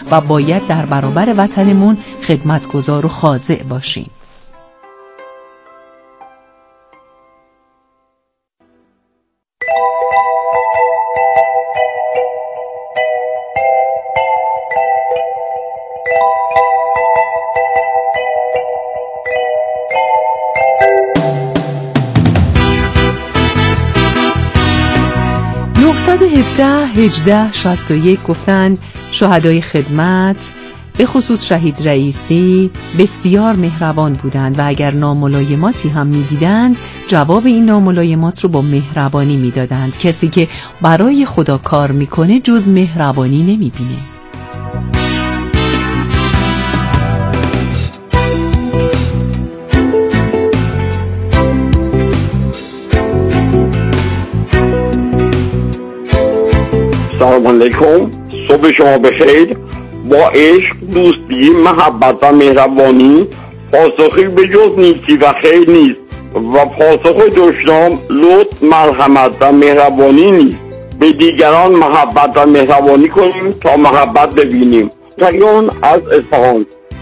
و باید در برابر وطنمون خدمتگزار و خاضع باشیم. (1861) گفتند شهدای خدمت به خصوص شهید رئیسی بسیار مهربان بودند و اگر ناملایماتی هم می‌دیدند جواب این ناملایمات رو با مهربانی می‌دادند. کسی که برای خدا کار می‌کنه جز مهربانی نمی‌بینه. سلام علیکم، صبح شما بخیر. با عشق، دوستی، محبت و مهربانی پاسخی به جز نیکی و خیر نیست و پاسخ دشنام لطف، مرحمت و مهربانی نیست. به دیگران محبت و مهربانی کنیم تا محبت ببینیم. تقیان از اصفهان.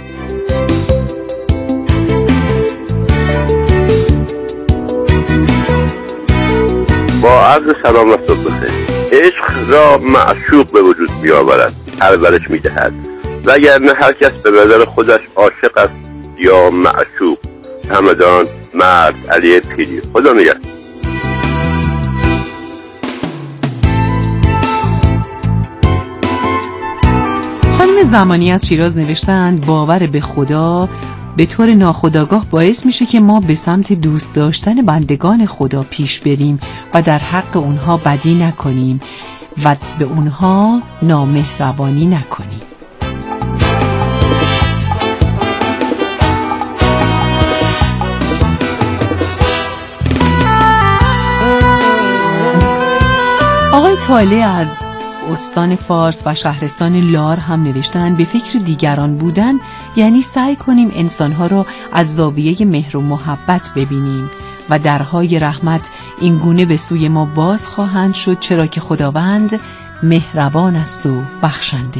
با عرض سلام و صبح بخیر. عشق را معشوق به وجود می آورد، پرورش می دهد، وگرنه هر کس به نظر خودش عاشق است یا معشوق. همدان مرد علی پیری. خدا نگهدار. خانم زمانی از شیراز نوشتند باور به خدا به طور ناخودآگاه باعث میشه که ما به سمت دوست داشتن بندگان خدا پیش بریم و در حق اونها بدی نکنیم و به اونها نامهربانی نکنیم. آقای طالع از استان فارس و شهرستان لار هم نوشتن به فکر دیگران بودن یعنی سعی کنیم انسانها را از زاویه مهر و محبت ببینیم و درهای رحمت این گونه به سوی ما باز خواهند شد، چرا که خداوند مهربان است و بخشنده.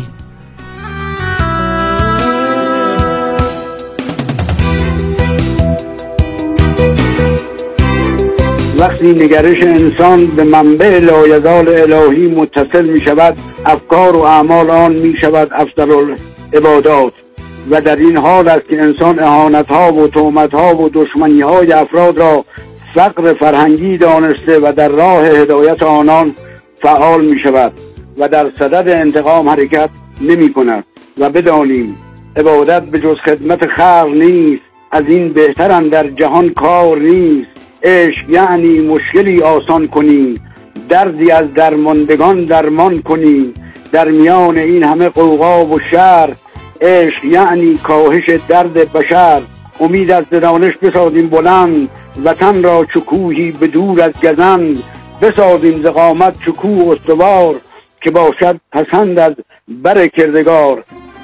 وقتی نگرش انسان به منبع لایزال الهی متصل می شود، افکار و اعمال آن می شود افضل العبادات و در این حال است که انسان اهانت ها و تهمت ها و دشمنی های افراد را فقر فرهنگی دانسته و در راه هدایت آنان فعال می شود و در صدد انتقام حرکت نمی کند. و بدانیم عبادت به جز خدمت خلق نیست، از این بهتر در جهان کار نیست. عشق یعنی مشکلی آسان کنی، دردی از درماندگان درمان کنی، در میان این همه غوغا و شر. عشق یعنی کاهش درد بشر، امید از دانش بسازیم بلند، وطن را چکوهی به دور از گزند. بسازیم ز قامت چکوه استوار، که باشد پسند از بر کردگار.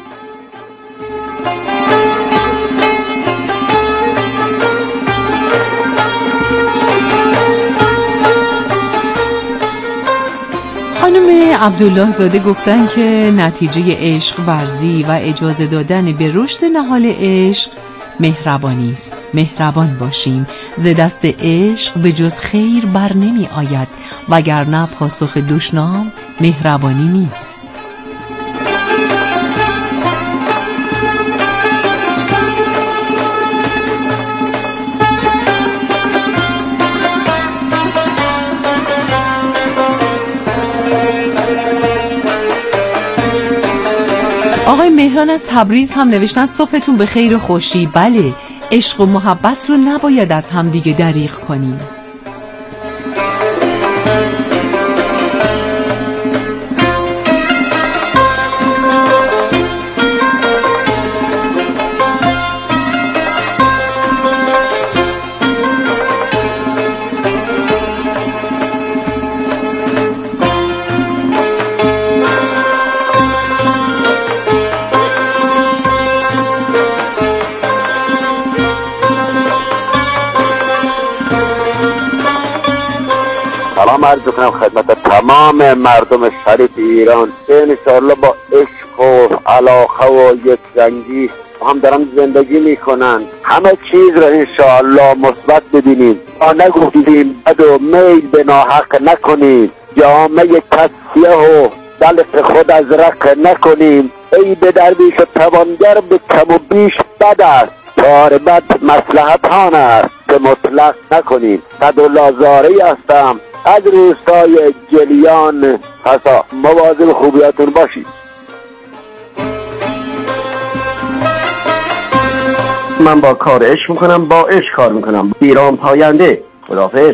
خانم عبدالله زاده گفتن که نتیجه عشق ورزی و اجازه دادن به رشد نهال عشق مهربانی است. مهربان باشیم، ز دست عشق به جز خیر بر نمی آید، وگرنه پاسخ دشنام مهربانی نیست. آقای مهران از تبریز هم نوشتن صبحتون به خیر و خوشی. بله، عشق و محبت رو نباید از هم دیگه دریغ کنیم. سلام عرض کنم خدمت تمام مردم شریف ایران که انشاءالله با عشق و علاقه و یک رنگی هم دارن زندگی میکنن. همه چیز را انشاءالله مثبت ببینیم، ما نگفتیم بد و میل به ناحق نکنیم، جامعه کسیه و دلق خود از رق نکنیم. ای به درویش و توانگر به کم و بیش بد است، کار بد مصلحت آن است که مطلق نکنیم. صدالله زاری هستم از روستای جلیان حسا. مواظب خوبیاتون باشید. من با کار عشق میکنم، با عشق کار میکنم. ایران پاینده. خداحافظ.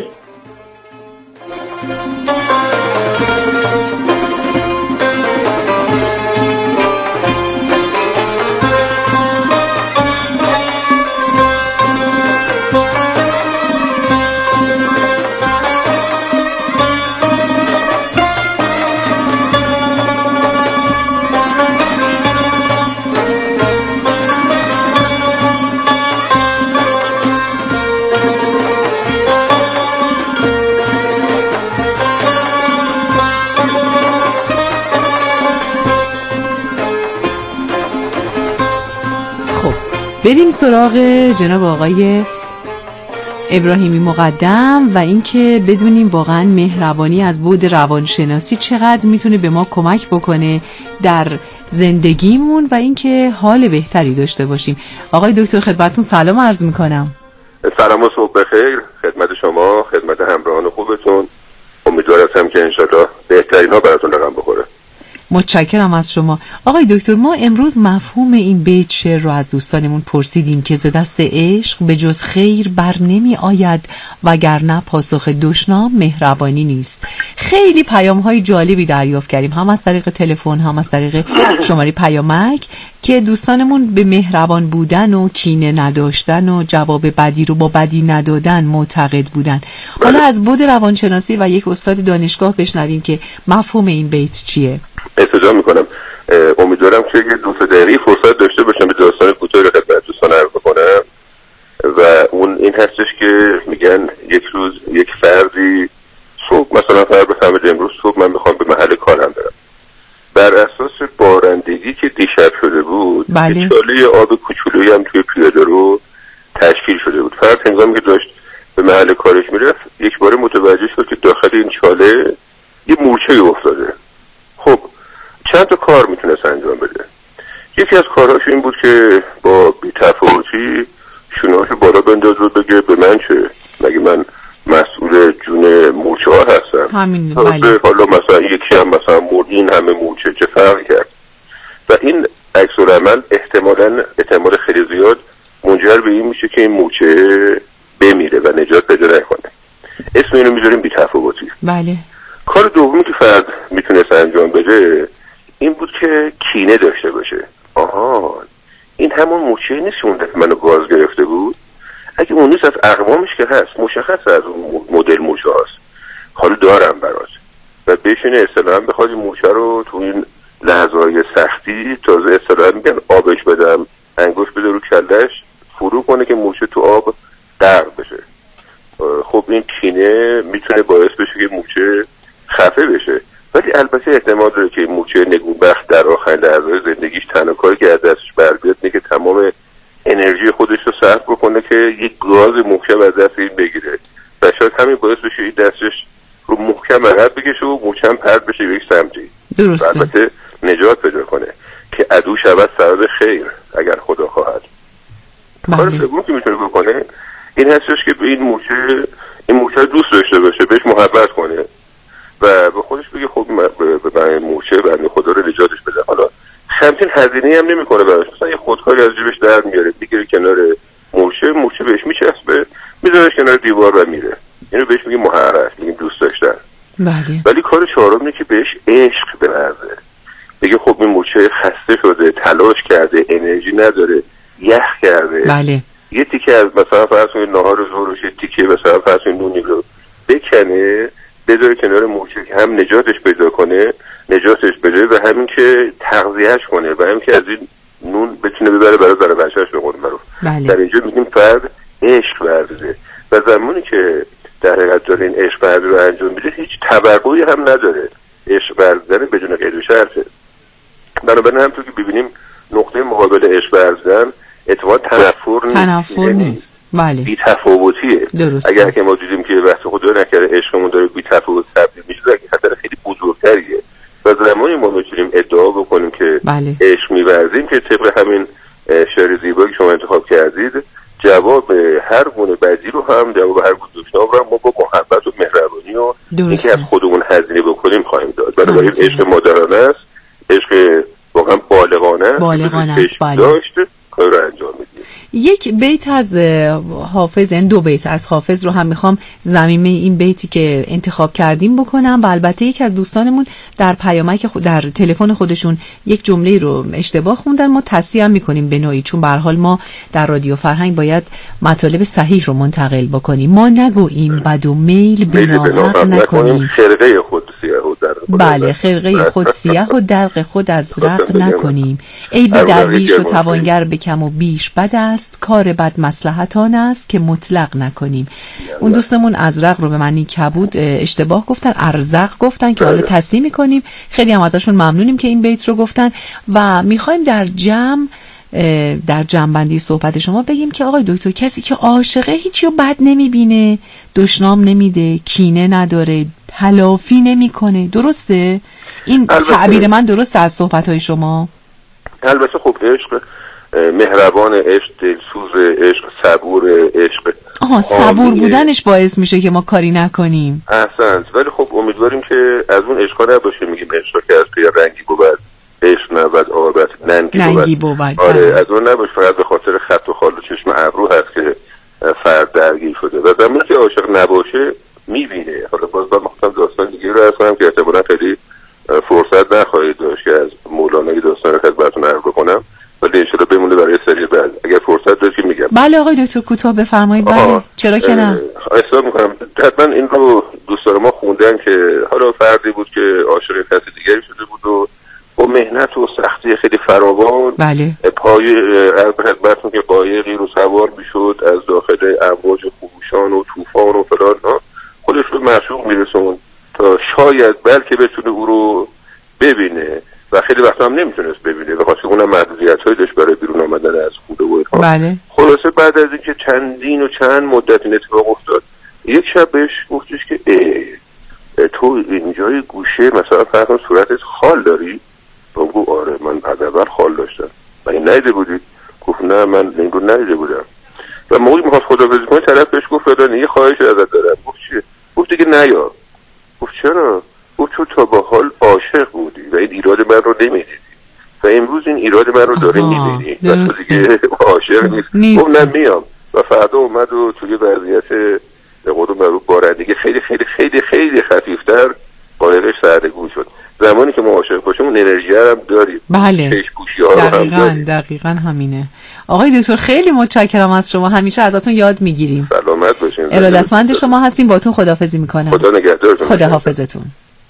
بریم سراغ جناب آقای ابراهیمی مقدم و اینکه بدونیم واقعا مهربانی از بعد روانشناسی چقدر میتونه به ما کمک بکنه در زندگیمون و اینکه حال بهتری داشته باشیم. آقای دکتر خدمتتون سلام عرض میکنم. سلام و صبح بخیر خدمت شما، خدمت همراهان خوبتون. امیدوارم که انشالله بهترین ها براتون رقم بخوره. متشکرم از شما. آقای دکتر، ما امروز مفهوم این بیت شعر رو از دوستانمون پرسیدیم که ز دست عشق به جز خیر بر نمی آید وگرنه پاسخ دشنام مهربانی نیست. خیلی پیام‌های جالبی دریافت کردیم، هم از طریق تلفن هم از طریق شماره پیامک، که دوستانمون به مهربان بودن و کینه نداشتن و جواب بدی رو با بدی ندادن معتقد بودن. حالا از بعد روانشناسی و یک استاد دانشگاه بشنویم که مفهوم این بیت چیه. استفاده میکنم. امیدوارم که یه 2 دقیقه فرصت داشته باشم به داستان کوتاهی رو خدمت دوستان عرض بکنم و اون این هستش که میگن یک روز یک فردی صبح، مثلا فرد بفهمید امروز صبح من میخوام به محل کارم برم، بر اساس بارندگی که دیشب شده بود بله. چاله آب کوچولویی هم توی پیاده رو تشکیل شده بود. فرد هنگامی که داشت به محل کارش میرفت یک بار متوجه شد که داخل این چاله یه مورچه افتاده. خب چند تا کار میتونست انجام بده. یکی از کارهاش این بود که با بی‌تفاوتی شونه‌اشو بالا بندازه و بگه به من چه، مگه من مسئول جون مورچه ها هستم؟ همین. بله. حالا مثلا یکی هم مثلا این همه مورچه چه فرقی کرد؟ و این عکس العمل احتمال خیلی زیاد منجر به این میشه که این مورچه بمیره و نجات پیدا نکنه. اسم اینو میذاریم بی‌تفاوتی. بله. کار دومی که فرد میتونست انجام بده این بود که کینه داشته باشه. آها، این همون مورچه نیست که اون دفعه منو گاز گرفته بود؟ اگه اون نیست از اقوامش که هست، مشخص از اون مدل مورچه هست، حالا دارم برات. و بشینه اصطلاحاً بخواد این مورچه رو تو این لحظه‌های سختی، تازه اصطلاحاً میگن آبش بدم، انگوش بده رو کلش فرو کنه که مورچه تو آب غرق بشه. خب این کینه میتونه باعث بشه که مورچه خفه بشه، ولی البته احتمال داره که مورچه نگونبخت در آخرین لحظه‌های زندگیش تنها کاری که از دستش بر بیاد اینه که تمام انرژی خودش رو صرف بکنه که یک گاز محکم از دست این بگیره و شاید همین باعث بشه این دستش رو محکم عقب بکشه و مورچه پرت بشه به یک سمتی. درسته. البته نجات پیدا کنه که عدو شود سبب خیر اگر خدا خواهد. کار سوم که میتونه بکنه این هستش که به این مورچه دوست داشته باشه، بهش محبت کنه و به خودش بگه خب به مورچه بنده خدا رو نجاتش بده. حالا همچین هزینه‌ای هم نمی‌کنه براش، مثلا یه خودکاری از جیبش در میاره، میگیره کنار مورچه بهش میچسبه، میذارهش کنار دیوار و میره. اینو بهش میگه محبت، میگیم دوست داشتن. بله. ولی کار چهارم اینه که بهش عشق بورزه، بگه خب این مورچه خسته شده، تلاش کرده، انرژی نداره، یخ کرده. بله. یه تیکه از مثلا فرض کنید نهار ظهرش یه تیکه مثلا فرض کنید نونی رو بکنه بذاره کنار مورچه که هم نجاتش پیدا کنه، نجاتش بده و همین که تغذیهش کنه و همین که از این نون بتونه ببره برای بچه‌اش به قول معروف. بله. در اینجا میگیم فرد عشق ورزه و زمانی که در حقیقت داره این عشق ورزی رو انجام میده هیچ توقعی هم نداره، عشق ورزیدن بدون قید و شرطه. بنابراین همونطور که ببینیم نقطه مقابل عشق ورزیدن اتفاقا تنفر نیست. بله. بی تفاوتیه. اگر که ما دیدیم که وقت خدا نکرده عشقمون داره بی تفاوت تبدیل میشه، خطر خیلی بزرگتریه و زمانی ما میتونیم ادعا بکنیم که بله. عشق می‌ورزیم که طبق همین شعر زیبایی که شما انتخاب کردید جواب هر گونه بدی رو هم، جواب هر گونه دشنام رو هم ما با محبت و مهربانی و اینکه از خودمون هزینه بکنیم خواهیم داد. بنابراین عشق مادرانه است، عشق واقعا بالغانه است. بله. داشت کار رو انجام میدیم. یک بیت از حافظ، این دو بیت از حافظ رو هم میخوام ضمیمه این بیتی که انتخاب کردیم بکنم و البته یک از دوستانمون در پیامک در تلفن خودشون یک جمله رو اشتباه خوندن، ما تصحیح هم میکنیم به نوعی، چون به هر حال ما در رادیو فرهنگ باید مطالب صحیح رو منتقل بکنیم. ما نگوییم بد و میل به ناحق نکنیم، خرقه خود سیاه و درق خود. بله، خرقه خود سیاه و درق خود از رق نکنیم. ای به درویش و توانگر به کم و بیش بد است، کار بد مصلحت آن است که مطلق نکنیم. اون دوستمون ازرق رو به معنی کبود اشتباه گفتن، ارزق گفتن که حالا تصحیح میکنیم. خیلی هم ازشون ممنونیم که این بیت رو گفتن و میخوایم در جمع‌بندی صحبت شما بگیم که آقای دکتر کسی که عاشقه هیچی رو بد نمیبینه، دشنام نمیده، کینه نداره، تلافی نمیکنه. درسته؟ این تعبیر من درسته از صحبت‌های شما؟ البته خب عشق مهربان، عشق دلسوز، عشق صبور، عشق صبور بودنش باعث میشه که ما کاری نکنیم. احسنت. ولی خب امیدواریم که از اون عشقا نباشه میگیم عشق که از پی رنگی بود، عشق نبود عاقبت ننگی بود. آره، از اون نباشه فقط به خاطر خط و خال و چشم ابرو هست که فرد درگیر شده و زمانی که عاشق نباشه میبینه. حالا باز من میخوام داستان دیگه رو عرض کنم که احتمالاً خیلی فرصت نخواهید داشت که از مولانای داستان رو خدمتتون عرض بکنم، ولی انشالله بمونه برای سری بعد اگر فرصت داشت میگم. بله آقای دکتر کوتاه بفرمایید. بله چرا که نه. احساس میکنم حتما این رو دوستان ما خوندن که حالا فردی بود که عاشق کسی دیگری شده بود و با مهنت و سختی خیلی فراوان بله پای خدمتتون که قایقی رو سوار میشد از داخل امواج خروشان و طوفان و فلان خودش رو معشوق میرسون تا شاید بلکه بتونه او رو ببینه و خیلی وقتا هم نمیتونست ببینه و خاطر اونم محدودیت‌هایی داشت برای بیرون آمدن از خوده و اینها. بله. خلاصه بعد از اینکه چند مدت این اتفاق افتاد، یک شب بهش گفتش که تو اینجای گوشه مثلا فرض صورتت خال داری؟ اون گفت آره من حداقل خال داشتم. و این ندیده بودی؟ گفت نه من این رو ندیده بودم. و موقعی میخواست خداحافظی کنه طرف بهش گفت فلان یه خواهش ازت دارم. گفت چیه؟ گفت دیگه نیا. گفت چرا؟ گفت تو تا به حال عاشق بودی و این ایراد من رو نمیدیدی و امروز این ایراد من رو داره میبینی و تو دیگه عاشق نیست. گفت نه میام. و فردا اومد و توی وضعیت به قول معروف بارندگی خیلی خیلی خیلی خیلی خفیفتر قایقش سردگون شد. زمانی که ما عاشق باشیم اون انرژی هم داریم. بله دقیقاً همینه. آقای دکتر خیلی متشکرم از شما، همیشه ازتون یاد میگیریم. سلامت باشین. ارادتمند شما هستیم. باتون خداحافظی میکنم. خدا نگهدارتون. خدا حافظتون.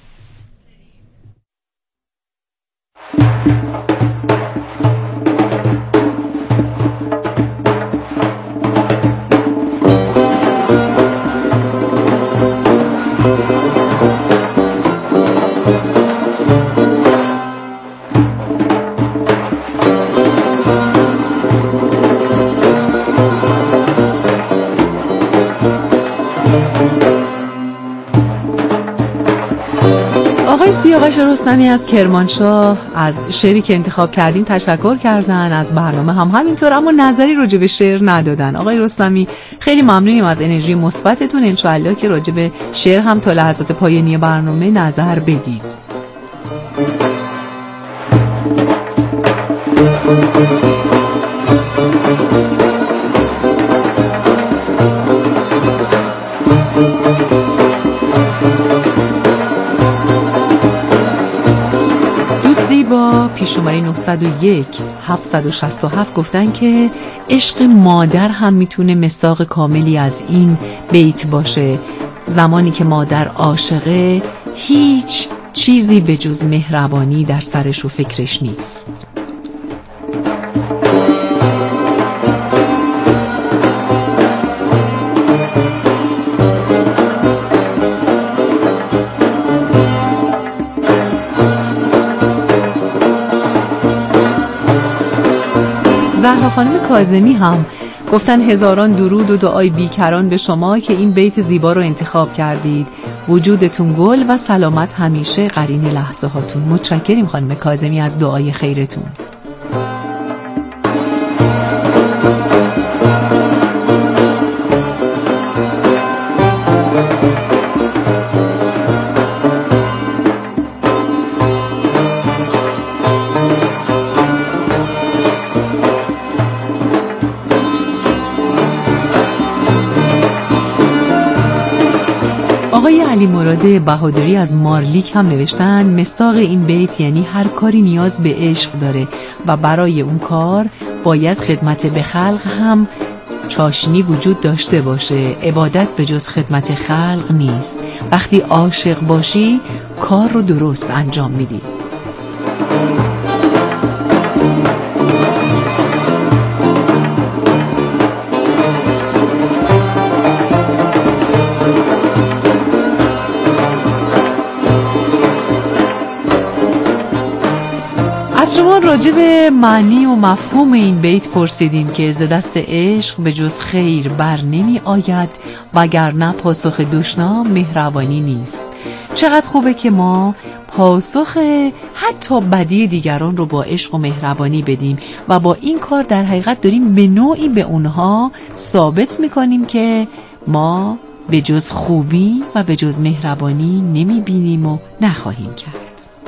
سیاوش رستمی از کرمانشاه از شعری که انتخاب کردیم تشکر کردن، از برنامه هم همینطور، اما نظری راجع به شعر ندادن. آقای رستمی خیلی ممنونیم از انرژی مثبتتون. انشاءالله که راجع به شعر هم تا لحظات پایانی برنامه نظر بدید. با پیش‌شماره 901 767 گفتن که عشق مادر هم میتونه مصداق کاملی از این بیت باشه. زمانی که مادر عاشقه هیچ چیزی به جز مهربانی در سرش و فکرش نیست. زهرا خانم کاظمی هم گفتن هزاران درود و دعای بیکران به شما که این بیت زیبا رو انتخاب کردید. وجودتون گل و سلامت همیشه قرین لحظه هاتون. متشکریم خانم کاظمی از دعای خیرتون. آقای علی مراد بهادری از مارلیک هم نوشتن مصداق این بیت یعنی هر کاری نیاز به عشق داره و برای اون کار باید خدمت به خلق هم چاشنی وجود داشته باشه. عبادت به جز خدمت خلق نیست. وقتی عاشق باشی کار رو درست انجام میدی. از شما راجع به معنی و مفهوم این بیت پرسیدیم که ز دست عشق به جز خیر بر نمی آید وگرنه پاسخ دشنام مهربانی نیست. چقدر خوبه که ما پاسخ حتی بدی دیگران رو با عشق و مهربانی بدیم و با این کار در حقیقت داریم به نوعی به اونها ثابت میکنیم که ما به جز خوبی و به جز مهربانی نمی بینیم و نخواهیم کرد.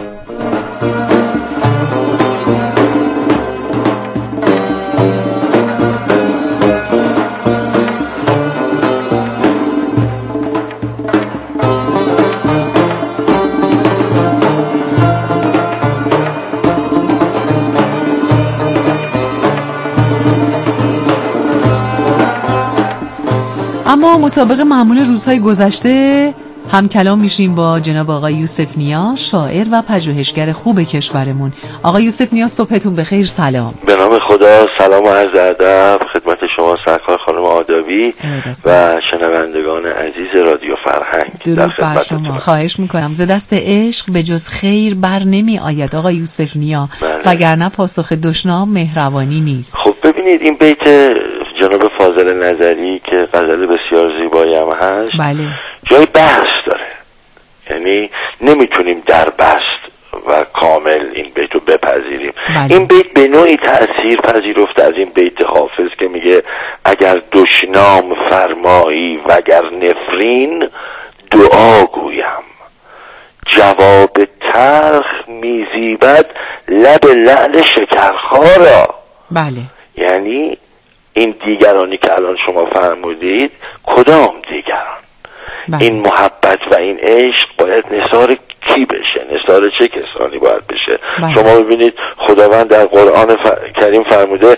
اما مطابق معمول روزهای گذشته هم کلام میشیم با جناب آقای یوسف نیا، شاعر و پژوهشگر خوب کشورمون. آقای یوسف نیا صبحتون بخیر. سلام. به نام خدا. سلام و عرض ادب خدمت شما سرکار خانم آدابی و شنوندگان عزیز رادیو فرهنگ. درود بر شما. خواهش میکنم. ز دست عشق به جز خیر بر نمی آید آقای یوسف نیا وگرنه پاسخ دشنام مهربانی نیست. خب ببینید این بیت جناب فاضل نظری که غزل بسیار زیبایی هم هست بله. جای بحث داره، یعنی نمیتونیم در بست و کامل این بیت رو بپذیریم. بله. این بیت به نوعی تأثیر پذیرفته از این بیت حافظ که میگه اگر دشنام فرمایی وگر نفرین دعا گویم جواب تلخ میزیبد لب لعل شکرخارا. بله. یعنی این دیگرانی که الان شما فرمودید کدام دیگران؟ بله. این محبت و این عشق باید نثار کی بشه؟ نثار چه کسانی باید بشه؟ بله. شما ببینید خداوند در قرآن کریم فرموده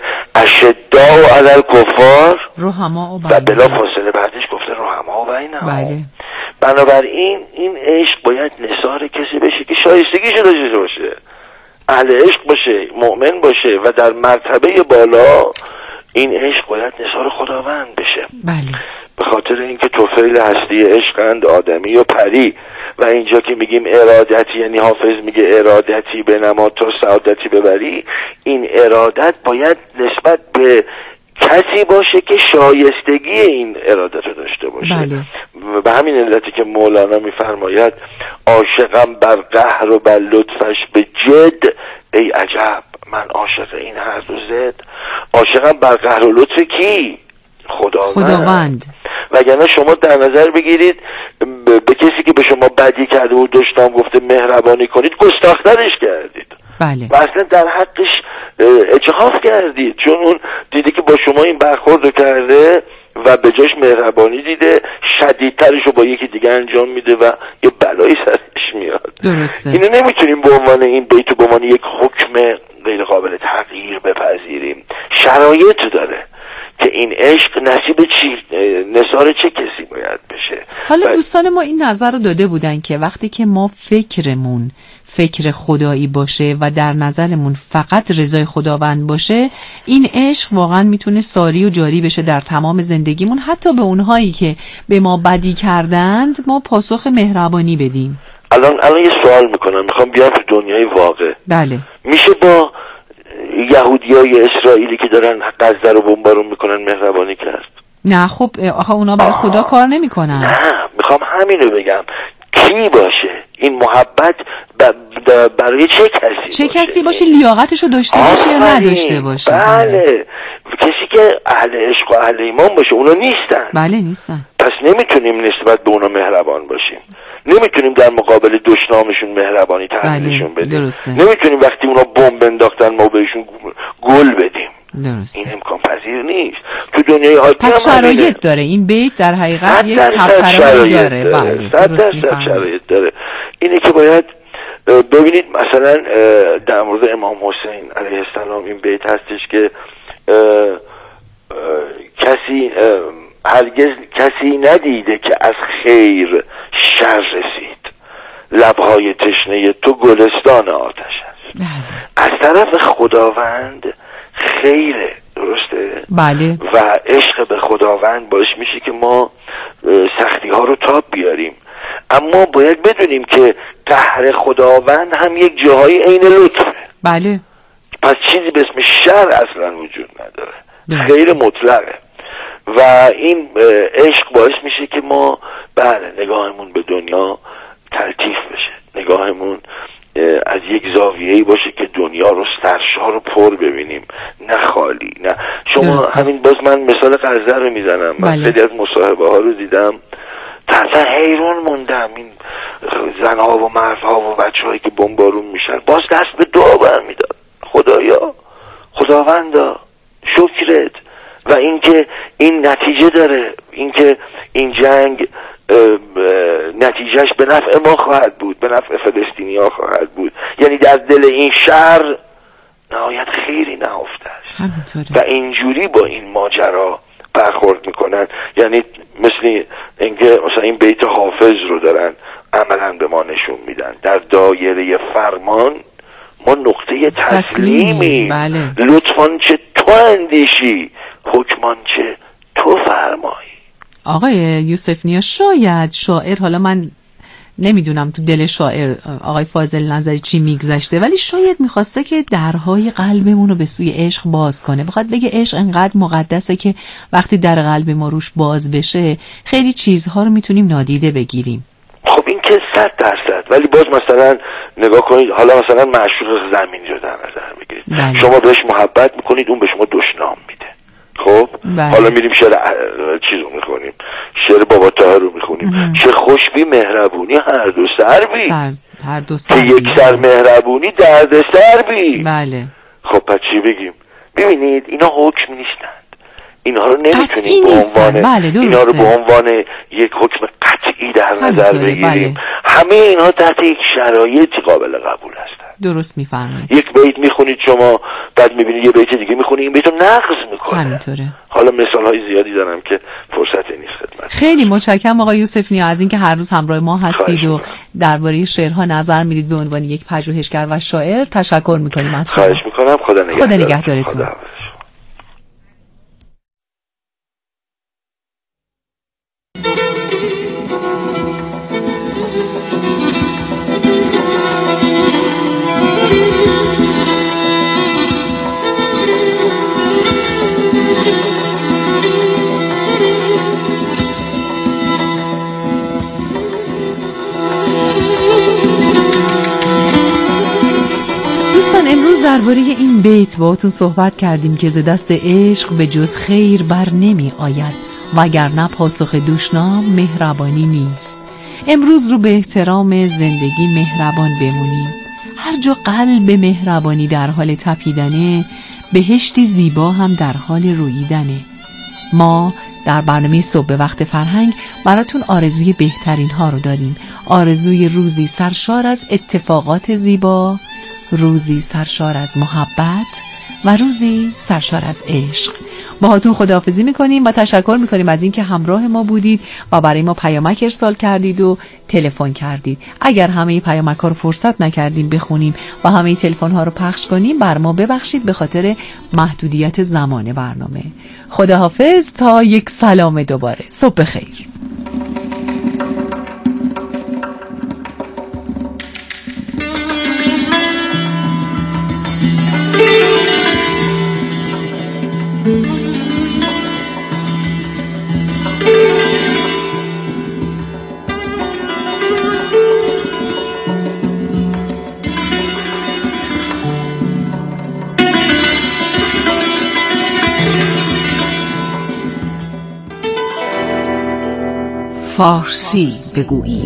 اشداء علی الکفار رحماء و بلا فاصله بعدش گفته رحماء بینهم. بله. بنابراین این عشق باید نثار کسی بشه که شایستگیشو داشته باشه، اهل عشق باشه، مؤمن باشه و در مرتبه بالا این عشق باید نثار خداوند بشه. بله. به خاطر اینکه طفیل هستی عشقند آدمی و پری و اینجا که میگیم ارادتی یعنی حافظ میگه ارادتی به نما تا سعادتی ببری، این ارادت باید نسبت به کسی باشه که شایستگی این ارادت رو داشته باشه. بله. به همین علتی که مولانا میفرماید عاشقم بر قهر و بر لطفش به جد ای عجب من عاشق این هر دو زد. عاشقم بر قهر و لطف کی؟ خداوند. وگرنه شما در نظر بگیرید به کسی که به شما بدی کرده و دشنام گفته مهربانی کنید گستاخترش کردید. بله. و اصلا در حقش اجحاف کردید، چون اون دیده که با شما این برخورد رو کرده و به جاش مهربانی دیده شدیدترش رو با یکی دیگه انجام میده و یه بلایی سرش میاد. درسته. اینو نمیتونیم به عنوان این بیتو به عنوان یک حکم غیر قابل تغییر بپذیریم. شرایط داره که این عشق نصیب نثار چه کسی باید بشه. حالا دوستان ما این نظر رو داده بودن که وقتی که ما فکرمون فکر خدایی باشه و در نظرمون فقط رضای خداوند باشه، این عشق واقعا میتونه ساری و جاری بشه در تمام زندگیمون، حتی به اونهایی که به ما بدی کردند ما پاسخ مهربانی بدیم. الان یه سوال میکنم، میخوام بیام تو دنیای واقع. بله. میشه با یهودیای اسرائیلی که دارن غزه رو بمبارون میکنن مهربانی کرد؟ نه خب آخه اونا برای خدا کار نمیکنن. نه میخوام همینو بگم، کی باشه این محبت برای چه کسی باشه؟ لیاقتشو داشته باشه یا نداشته باشه؟ بله کسی که اهل عشق و اهل ایمان باشه. اونا نیستن. بله نیستن. پس نمیتونیم نسبت به اونا مهربان باشیم، نمیتونیم در مقابل دشنامشون مهربانی تحمیلشون بدیم. درسته. نمیتونیم وقتی اونا بمب انداختن ما بهشون گل بدیم. درسته. این امکان پذیر نیست تو دنیای حاکم. پس شرایط داره این بیت در حقیقت یک تبصره داره. بله درست شرایط داره. اینه که باید ببینید مثلا در مورد امام حسین علیه السلام این بیت هستش که هرگز کسی ندیده که از خیر شر رسید، لبهای تشنه تو گلستان آتش است. از طرف خداوند خیره، درسته؟ بله. و عشق به خداوند باعث میشه که ما سختی ها رو تاب بیاریم، اما باید بدونیم که قهر خداوند هم یک جاهای عین لطفه. بله. پس چیزی به اسم شر اصلا وجود نداره، خیر مطلقه و این عشق باعث میشه که ما نگاهمون به دنیا تلطیف بشه، نگاهمون از یک زاویه‌ای باشه که دنیا رو سرشار و پر ببینیم، نه خالی. نه شما همین باز من مثال غزه رو میزنم. من خیلی از مصاحبه ها رو دیدم، تازه حیران موندم. این زنها و مردها و بچه‌هایی که بمبارون میشن باز دست به دعا برمیدارن، خدایا، خداوندا شکرت. و اینکه این نتیجه داره، اینکه این جنگ نتیجهش به نفع ما خواهد بود، به نفع فلسطینی‌ها خواهد بود. یعنی در دل این شر نهایت خیری نهفته است و اینجوری با این ماجرا برخورد میکنن. یعنی مثل اینکه مثلا این بیت حافظ رو دارن عملا به ما نشون میدن، در دایره فرمان ما نقطه تسلیمی. بله. لطفاً چه تو اندیشی، حکمان چه تو فرمایی. آقای یوسف نیا، شاید شاعر، حالا من نمیدونم تو دل شاعر آقای فاضل نظری چی میگذشته، ولی شاید میخواسته که درهای قلبمون رو به سوی عشق باز کنه، بخواد بگه عشق انقدر مقدسه که وقتی در قلب ما روش باز بشه خیلی چیزها رو میتونیم نادیده بگیریم. خب این که 100%، ولی باز مثلا نگاه کنید، حالا مثلا معشوق زمین رو در نظر بگیرید. بله. شما بهش محبت میکنید، اون به شما دشنام میده. خب بله. حالا میریم شعر چیز رو میخونیم، شعر بابا طاهر رو میخونیم، چه خوشبی مهربونی هر دو سر بی، هر دو سر که یک سر مهربونی درد سر بی. بله. خب پس چی بگیم؟ ببینید اینا حکم نیستند، اینها رو نمیتونیم به عنوان اینا رو به عنوان یک حکم قطعی در نظر بگیریم. بله. همه اینها تحت یک شرایطی قابل قبول هستند. درست میفرمایید. یک بیت میخونید شما، بعد میبینید یه بیت دیگه میخونید، این بیت رو نقض میکنه. همینطوره. حالا مثال های زیادی دارم که فرصتی نیست خدمت. خیلی متشکرم آقای یوسف نیا از اینکه هر روز همراه ما هستید و درباره شعرها نظر میدید به عنوان یک پژوهشگر و شاعر. تشکر میکنیم از شما. خواهش میکنم. خدا نگهدارتون. امروز درباره این بیت باهاتون صحبت کردیم که ز دست عشق به جز خیر بر نمی آید، وگرنه پاسخ دشنام مهربانی نیست. امروز رو به احترام زندگی مهربان بمونیم. هر جا قلب مهربانی در حال تپیدنه، بهشتی زیبا هم در حال رویدنه. ما در برنامه صبح به وقت فرهنگ براتون آرزوی بهترین ها رو داریم. آرزوی روزی سرشار از اتفاقات زیبا، روزی سرشار از محبت و روزی سرشار از عشق. باهاتون خداحافظی میکنیم و تشکر میکنیم از اینکه همراه ما بودید و برای ما پیامک ارسال کردید و تلفن کردید. اگر همه پیامک ها رو فرصت نکردیم بخونیم و همه تلفن ها رو پخش کنیم، بر ما ببخشید به خاطر محدودیت زمان برنامه. خداحافظ تا یک سلام دوباره. صبح بخیر. فارسی بگوییم.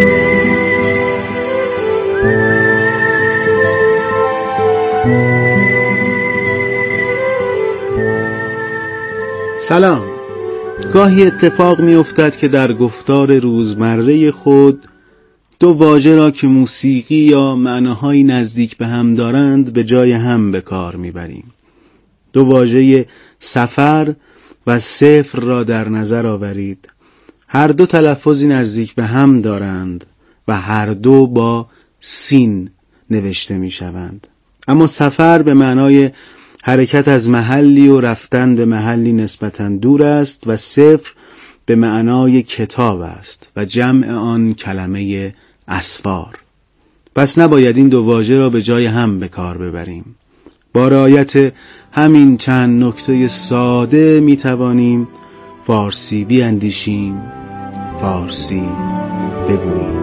سلام. گاهی اتفاق می افتد که در گفتار روزمره خود دو واژه را که موسیقی یا معناهای نزدیک به هم دارند به جای هم به کار می بریم. دو واژه سفر و صفر را در نظر آورید. هر دو تلفظی نزدیک به هم دارند و هر دو با سین نوشته می شوند. اما سفر به معنای حرکت از محلی و رفتن به محلی نسبتاً دور است و صفر به معنای کتاب است و جمع آن کلمه اسفار. پس نباید این دو واژه را به جای هم به کار ببریم. با رعایت همین چند نکته ساده می توانیم فارسی بیاندیشیم، فارسی بگوییم.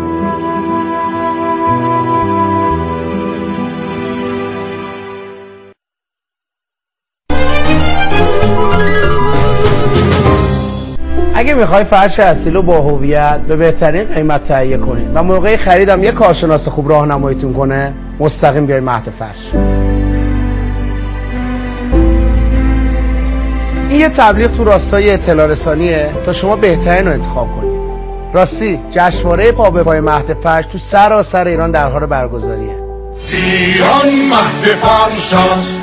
اگه میخوای فرش اصیل رو با هویت به بهترین قیمت تهیه کنید و موقع خریدم یه کارشناس خوب راهنماییتون کنه، مستقیم بیاید مهد فرش. این یه تبلیغ تو راستای اطلاع رسانیه تا شما بهترین رو انتخاب کنید. راستی جشنواره پا به پای مهد فرش تو سراسر ایران در حال برگزاریه. ایران مهد فرش است.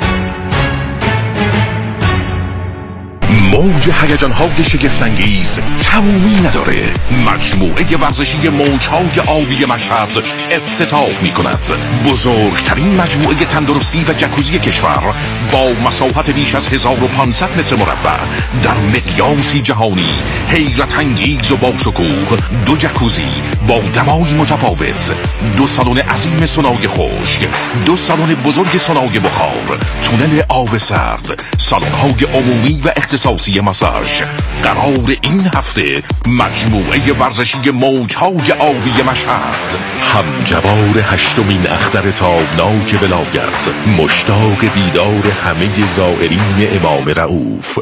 موج هیجان‌های شگفت‌انگیز تمومی نداره. مجموعه ورزشی موج‌های آبی مشهد افتتاح می‌کند. بزرگترین مجموعه تندرستی و جکوزی کشور با مساحت بیش از 1500 متر مربع در مقیاسی جهانی، حیرت انگیز و با شکوه. دو جکوزی با دمای متفاوت، دو سالن عظیم سونای خشک، دو سالن بزرگ سونای بخار، تونل آب سرد، سالن‌های عمومی و اختصاصی ماساژ. قرار این هفته مجموعه ورزشی موج‌های آبی مشهد همجوار 8مین اختر تابناک ولایت، مشتاق دیدار همه زائرین امام رؤوف.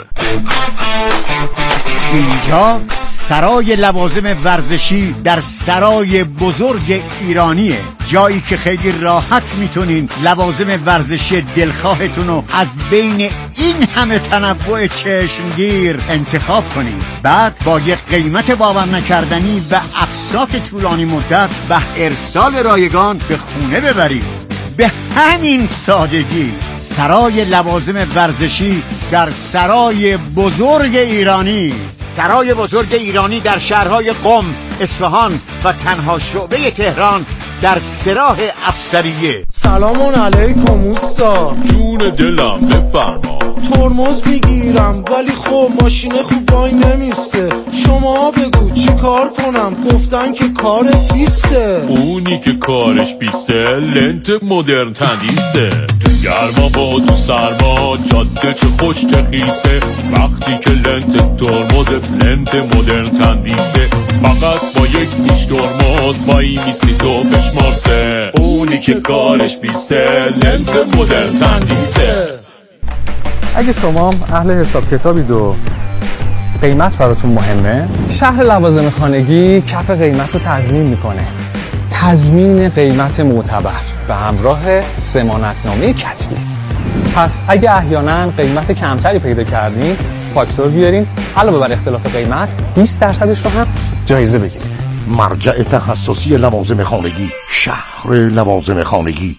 اینجا سرای لوازم ورزشی در سرای بزرگ ایرانیه، جایی که خیلی راحت میتونین لوازم ورزشی دلخواهتون رو از بین این همه تنوع چشمگیر انتخاب کنین. بعد با یک قیمت باور نکردنی و اقساط طولانی مدت و ارسال رایگان به خونه ببرید. به همین سادگی سرای لوازم ورزشی در سرای بزرگ ایرانی. سرای بزرگ ایرانی در شهرهای قم، اصفهان و تنها شعبه تهران در سراح افسریه. سلام علیکم اوستا. جون دلم بفرما. ترمز میگیرم ولی خب ماشین خوب وای نمیسته. شما بگو چی کار کنم؟ گفتن که کارت بیسته. اونی که کارش بیسته لنت مدرن تندیسه. تو گرما با تو سرما جاده چه خوش چه خیسه. وقتی که لنت ترمزت لنت مدرن تندیسه، فقط با یک پیش ترمز وای میستی تو بشمارسه. اونی که کارش بیسته لنت مدرن تندیسه. اگه شما اهل حساب کتابید و قیمت براتون مهمه، شهر لوازم خانگی کف قیمت رو تضمین میکنه. تضمین قیمت معتبر به همراه ضمانتنامه کتبی. پس اگه احیانا قیمت کمتری پیدا کردین، فاکتور بیارین، علاوه بر اختلاف قیمت 20% رو هم جایزه بگیرید. مرجع تخصصی لوازم خانگی، شهر لوازم خانگی.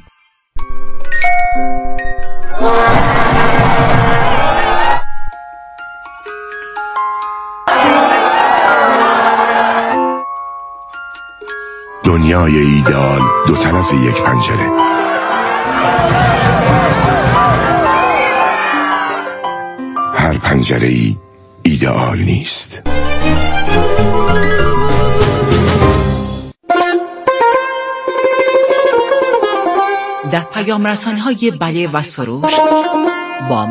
دنیای ایدئال دو طرف یک پنجره. هر پنجره‌ای ایدئال نیست. در پیام رسان‌های بله و سروش با